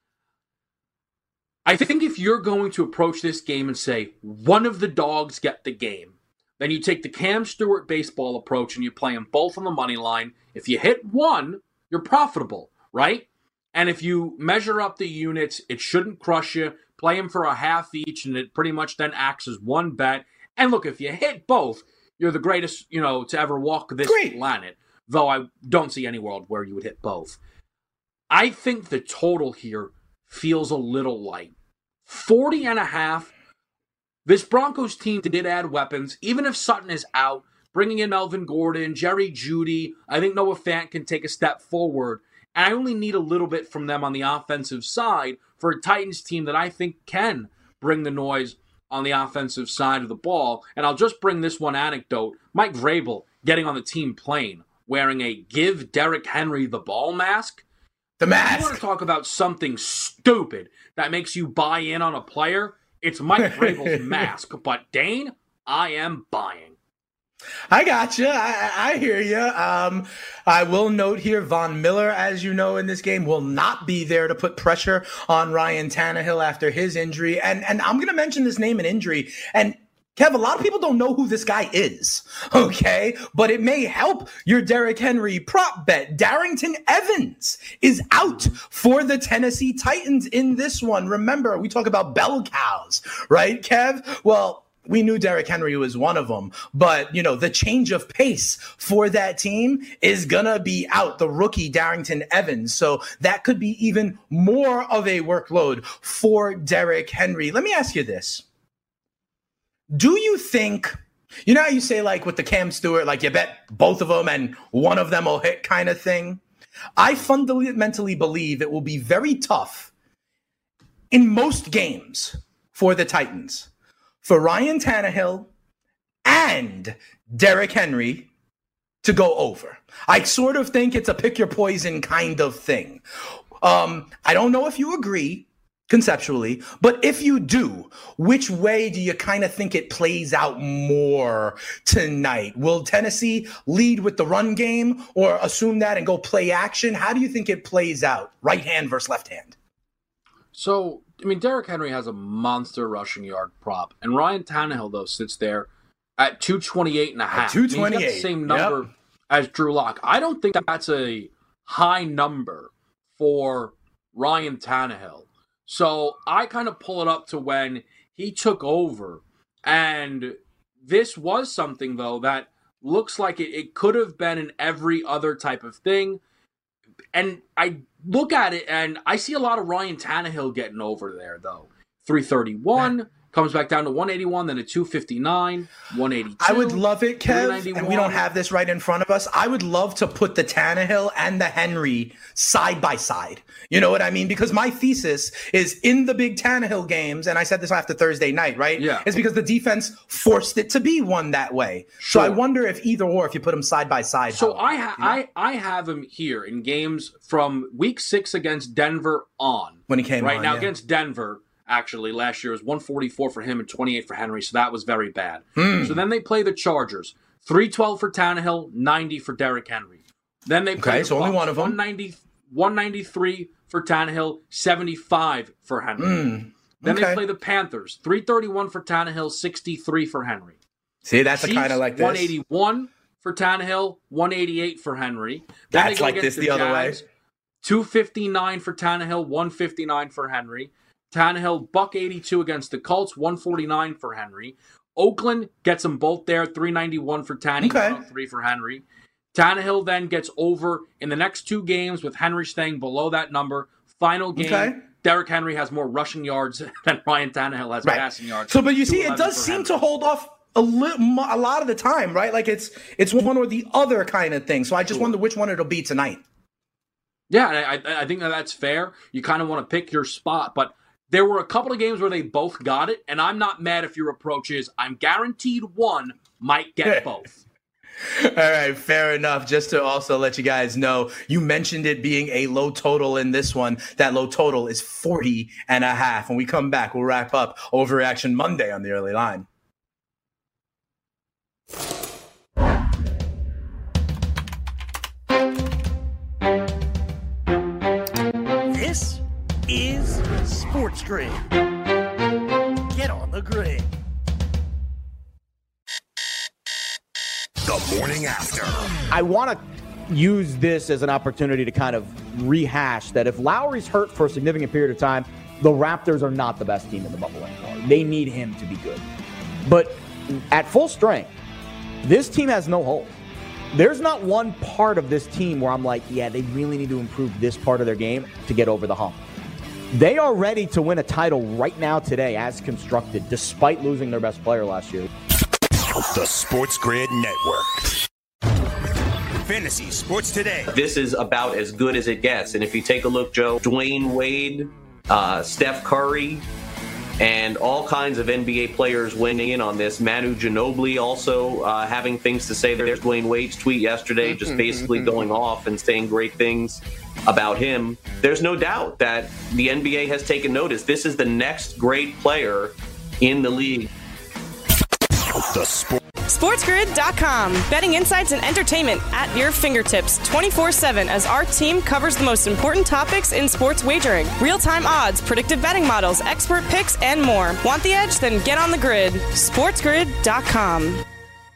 I think if you're going to approach this game and say, one of the dogs get the game, then you take the Cam Stewart baseball approach and you play them both on the money line. If you hit one, you're profitable, right? And if you measure up the units, it shouldn't crush you. Play them for a half each, and it pretty much then acts as one bet. And look, if you hit both, you're the greatest, to ever walk this planet. Though I don't see any world where you would hit both. I think the total here feels a little light. 40.5. This Broncos team did add weapons. Even if Sutton is out, bringing in Melvin Gordon, Jerry Jeudy, I think Noah Fant can take a step forward And I only need a little bit from them on the offensive side for a Titans team that I think can bring the noise on the offensive side of the ball. And I'll just bring this one anecdote. Mike Vrabel getting on the team plane wearing a Give Derrick Henry the Ball mask. The mask. You want to talk about something stupid that makes you buy in on a player? It's Mike Vrabel's mask. But Dane, I am buying. I gotcha. I hear you. I will note here, Von Miller, as you know, in this game will not be there to put pressure on Ryan Tannehill after his injury. And I'm going to mention this name and injury. And Kev, a lot of people don't know who this guy is, okay? But it may help your Derrick Henry prop bet. Darrington Evans is out for the Tennessee Titans in this one. Remember, we talk about bell cows, right, Kev? Well, we knew Derrick Henry was one of them, but, the change of pace for that team is going to be out, the rookie Darrington Evans. So that could be even more of a workload for Derrick Henry. Let me ask you this. Do you think, how you say, like, with the Cam Stewart, like, you bet both of them and one of them will hit kind of thing? I fundamentally believe it will be very tough in most games for the Titans, for Ryan Tannehill and Derrick Henry to go over. I sort of think it's a pick your poison kind of thing. I don't know if you agree conceptually, but if you do, which way do you kind of think it plays out more tonight? Will Tennessee lead with the run game or assume that and go play action? How do you think it plays out? Right hand versus left hand? So, Derrick Henry has a monster rushing yard prop. And Ryan Tannehill, though, sits there at 228.5. At 228. He's got the same number as Drew Lock. I don't think that's a high number for Ryan Tannehill. So I kind of pull it up to when he took over. And this was something, though, that looks like it could have been in every other type of thing. And I look at it, and I see a lot of Ryan Tannehill getting over there, though. 331, comes back down to 181, then a 259, 182. I would love it, Kev, and we don't have this right in front of us. I would love to put the Tannehill and the Henry side by side. You know what I mean? Because my thesis is in the big Tannehill games, and I said this after Thursday night, right? Yeah. It's because the defense forced it to be one that way. Sure. So I wonder if either or, if you put them side by side. So I have him here in games from week 6 against Denver on. When he came right on, now against Denver. Actually, last year was 144 for him and 28 for Henry, so that was very bad. So then they play the Chargers. 312 for Tannehill, 90 for Derrick Henry. Then they play so only one of them. 193 for Tannehill, 75 for Henry. Then they play the Panthers. 331 for Tannehill, 63 for Henry. See, that's Chiefs, a kind of like this. 181 for Tannehill, 188 for Henry. Then that's like this the other way. 259 for Tannehill, 159 for Henry. Tannehill, $182 against the Colts, 149 for Henry. Oakland gets them both there, 391 for Tannehill, 103 for Henry. Tannehill then gets over in the next 2 games with Henry staying below that number. Final game, Derrick Henry has more rushing yards than Ryan Tannehill has passing yards. So, but you see, it does seem to hold off a lot of the time, right? Like it's one or the other kind of thing. So I just wonder which one it'll be tonight. Yeah, I think that's fair. You kind of want to pick your spot, but there were a couple of games where they both got it, and I'm not mad if your approach is I'm guaranteed one might get both. All right, fair enough. Just to also let you guys know, you mentioned it being a low total in this one. That low total is 40.5. When we come back, we'll wrap up Overreaction Monday on the early line. This is Sports Grid. Get on the grid. The morning after. I want to use this as an opportunity to kind of rehash that if Lowry's hurt for a significant period of time, the Raptors are not the best team in the bubble anymore. They need him to be good. But at full strength, this team has no holes. There's not one part of this team where I'm like, yeah, they really need to improve this part of their game to get over the hump. They are ready to win a title right now today as constructed, despite losing their best player last year. The Sports Grid Network. Fantasy Sports Today. This is about as good as it gets. And if you take a look, Joe, Dwayne Wade, Steph Curry, and all kinds of NBA players weighing in on this. Manu Ginobili also having things to say. There's Dwayne Wade's tweet yesterday, just basically going off and saying great things about him. There's no doubt that the NBA has taken notice. This is the next great player in the league. SportsGrid.com. Betting insights and entertainment at your fingertips 24/7 as our team covers the most important topics in sports wagering. Real-time odds, predictive betting models, expert picks, and more. Want the edge? Then get on the grid. SportsGrid.com.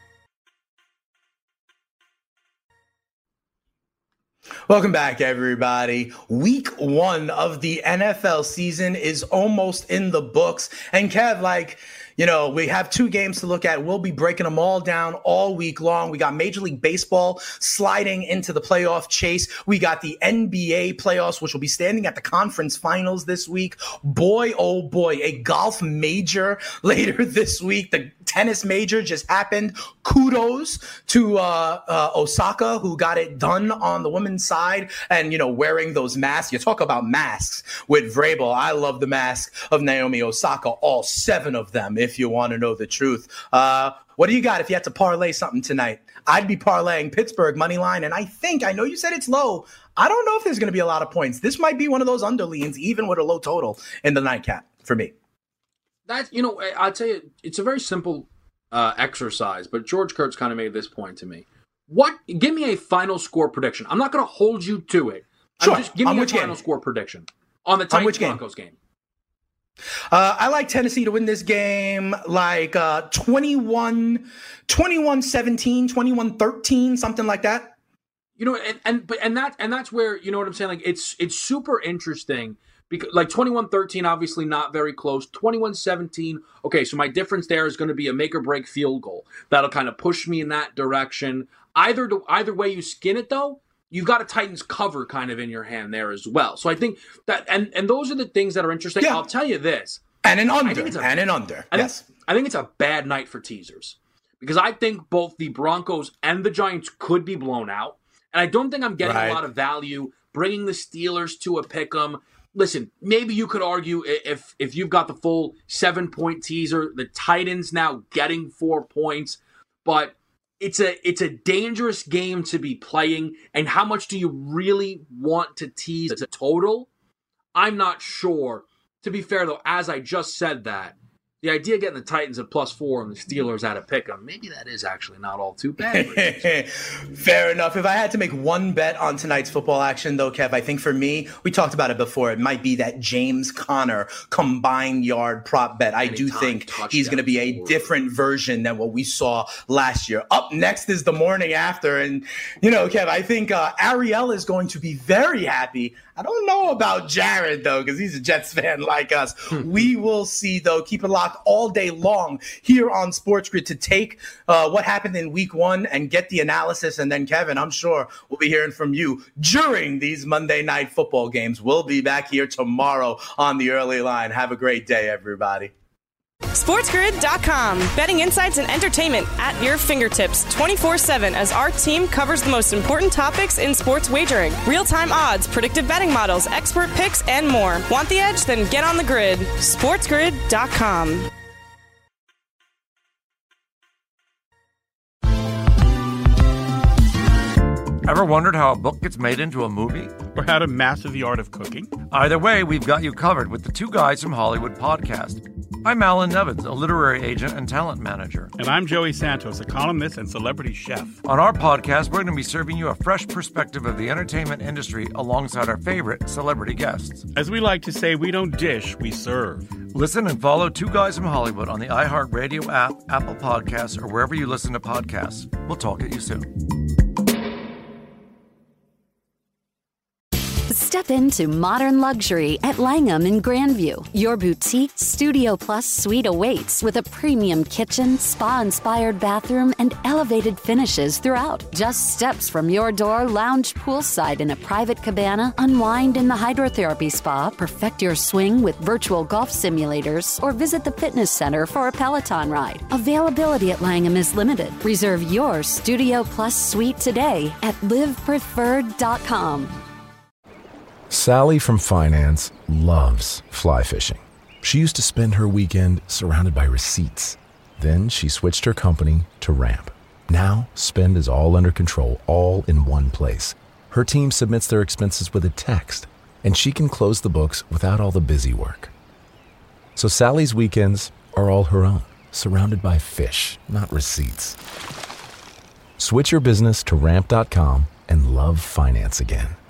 Welcome back, everybody. Week 1 of the NFL season is almost in the books. And Kev, we have 2 games to look at. We'll be breaking them all down all week long. We got Major League Baseball sliding into the playoff chase. We got the NBA playoffs, which will be standing at the conference finals this week. Boy, oh boy, a golf major later this week. The tennis major just happened. Kudos to Osaka, who got it done on the women's side and, wearing those masks. You talk about masks with Vrabel. I love the mask of Naomi Osaka, all 7 of them, if you want to know the truth. What do you got if you had to parlay something tonight? I'd be parlaying Pittsburgh money line, and I know you said it's low. I don't know if there's going to be a lot of points. This might be one of those underleans, even with a low total in the nightcap for me. That, I'll tell you, it's a very simple exercise, but George Kurtz kind of made this point to me. Give me a final score prediction. I'm not going to hold you to it. Sure. Just give me a final score prediction on the Titans-Broncos game. I like Tennessee to win this game, 21-17, 21-13, something like that. And that's where, you know what I'm saying? It's super interesting because 21-13, obviously not very close. 21-17, okay, so my difference there is going to be a make or break field goal. That'll kind of push me in that direction. Either way you skin it, though, you've got a Titans cover kind of in your hand there as well. So I think that, and those are the things that are interesting. Yeah. I'll tell you this. And an under. Yes. I think it's a bad night for teasers because I think both the Broncos and the Giants could be blown out. And I don't think I'm getting a lot of value bringing the Steelers to a pick'em. Listen, maybe you could argue if you've got the full 7-point teaser, the Titans now getting 4 points, but it's a dangerous game to be playing. And how much do you really want to tease as a total? I'm not sure. To be fair, though, as I just said that, the idea of getting the Titans at +4 and the Steelers at a pick'em, maybe that is actually not all too bad. Fair enough. If I had to make one bet on tonight's football action, though, Kev, I think for me, we talked about it before, it might be that James Conner combined yard prop bet. I do think he's going to be a different version than what we saw last year. Up next is the morning after. And, Kev, I think Ariel is going to be very happy. I don't know about Jared, though, because he's a Jets fan like us. We will see, though. Keep it locked all day long here on Sports Grid to take what happened in week 1 and get the analysis. And then, Kevin, I'm sure we'll be hearing from you during these Monday night football games. We'll be back here tomorrow on the early line. Have a great day, everybody. SportsGrid.com. Betting insights and entertainment at your fingertips 24/7 as our team covers the most important topics in sports wagering. Real-time odds, predictive betting models, expert picks, and more. Want the edge? Then get on the grid. SportsGrid.com. Ever wondered how a book gets made into a movie? Or how to master the art of cooking? Either way, we've got you covered with the Two Guys from Hollywood podcast. I'm Alan Nevins, a literary agent and talent manager. And I'm Joey Santos, a columnist and celebrity chef. On our podcast, we're going to be serving you a fresh perspective of the entertainment industry alongside our favorite celebrity guests. As we like to say, we don't dish, we serve. Listen and follow Two Guys from Hollywood on the iHeartRadio app, Apple Podcasts, or wherever you listen to podcasts. We'll talk at you soon. Step into modern luxury at Langham in Grandview. Your boutique Studio Plus suite awaits with a premium kitchen, spa-inspired bathroom, and elevated finishes throughout. Just steps from your door, lounge poolside in a private cabana, unwind in the hydrotherapy spa, perfect your swing with virtual golf simulators, or visit the fitness center for a Peloton ride. Availability at Langham is limited. Reserve your Studio Plus suite today at livepreferred.com. Sally from finance loves fly fishing. She used to spend her weekend surrounded by receipts. Then she switched her company to Ramp. Now, spend is all under control, all in one place. Her team submits their expenses with a text, and she can close the books without all the busy work. So Sally's weekends are all her own, surrounded by fish, not receipts. Switch your business to Ramp.com and love finance again.